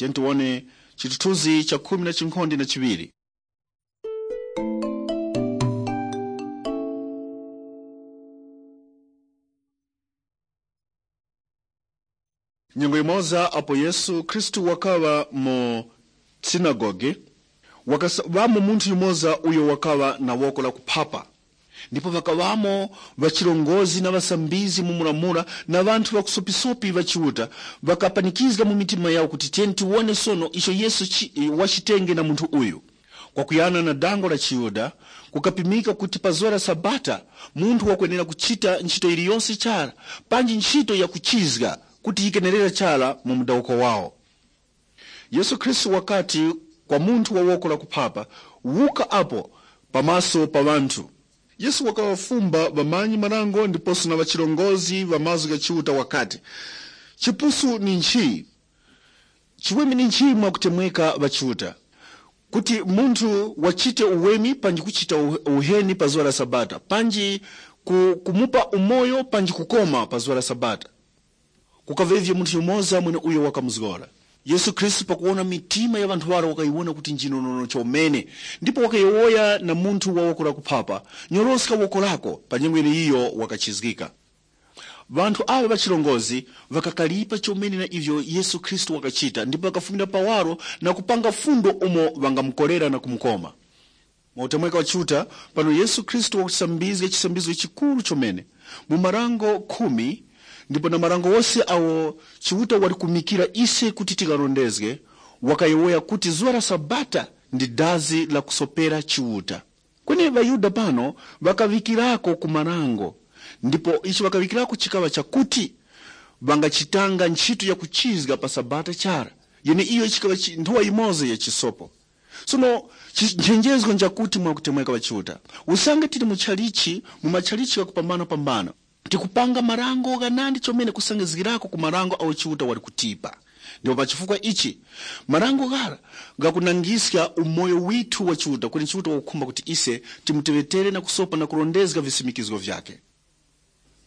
Tiye tione chithunzi cha 12. Nyengo imoza apo Yesu Kristu wakawa mu sinagoge, wakawamo munthu yumoza uyo wakawa na woko la kuphapa. Ndipo vakawamo vachilongozi na vasambizi mumulamula na vanthu vakusopisopi vachiuta, vakapanikiza mu mitima yawo kuti tiye tione sono isho Yesu wachitenge na munthu uyu. Kwa kuyana na dango la Chiyuda, kukapimika kuti pazola Sabata munthu wakwenera kuchita ntchito iliyonse chala, panji ntchito ya kuchizga kuti ikenerera chala mu mudauko wawo. Yesu Kristu wakati kwa munthu wa woko la kuphapa, wuka apo pamaso pa vanthu. Yesu wakawafumba vamanyi malango ndiponso na vachilongozi vamazwi gachiuta wakati, chipusu ni nchi, chiwemi ni nchi mwakutemweka vachiuta, kuti munthu wachite uwemi panji kuchita uheni pa zola Sabata, panji kumupa umoyo panji kukoma pa zola Sabata. Kukavevye munthu yumoza mwene uyo wakamuzgola. Yesu Kristu pakuona mitima ya vanthu wala wakaiwona kuti njinonono chomene, ndipo wakayowoya na munthu wa woko la kuphapa, nyoroska woko lako, pa nyengo iyo wakachizgika. Vanthu awe vachilongozi vakakalipa chomene na ivyo Yesu Kristu wakachita, ndipo wakafumira pawaro na kupanga fundo umo vangamkolera na kumkoma. Mautemweka wachiuta, pano Yesu Kristu wakusambizga chisambizo chikulu chomene, mu marango 10, ndipo na marango wose awo chiuta walikumikira ise kuti tikarondezge, wakayowoya kuti zuwa la Sabata ndi dazi la kusopera chiuta. Kwene Vayuda pano vakavikirako ku marango, ndipo ichi vakavikirako chikawa chakuti vangachitanga ntchito ya kuchizga pa Sabata chara, yene iyo chikawa nthuwa imoze ya chisopo. Sono nchenjezgo njakuti mwakutemweka wachiuta, usange tili mu machalichi kakupambana tikupanga marango ganandi chomene kusangizgirako ku marango au chiuta wali kutipa. Ndipo pachifukwa ichi marango gara gakunangisya umoyo witu wa chiuta, kuni chiuta wakukhumba kuti ise timutevetere na kusopa na kurondezga visimikizgo vyake.